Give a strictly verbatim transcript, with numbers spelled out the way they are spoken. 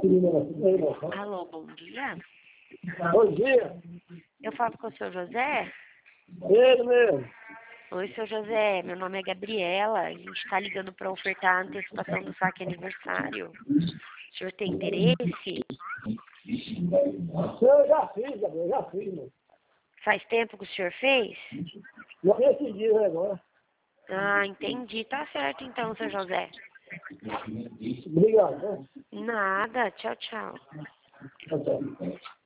Alô, bom dia. Bom dia. Eu falo com o seu José? Ele mesmo. Oi, seu José. Meu nome é Gabriela. A gente está ligando para ofertar a antecipação do saque aniversário. O senhor tem interesse? Eu já fiz, Gabriel, já fiz, mano. Faz tempo que o senhor fez? Já fiz esses dias agora. Ah, entendi. Tá certo então, seu José. Obrigado, né? Nada. Tchau, tchau. Tchau, tchau.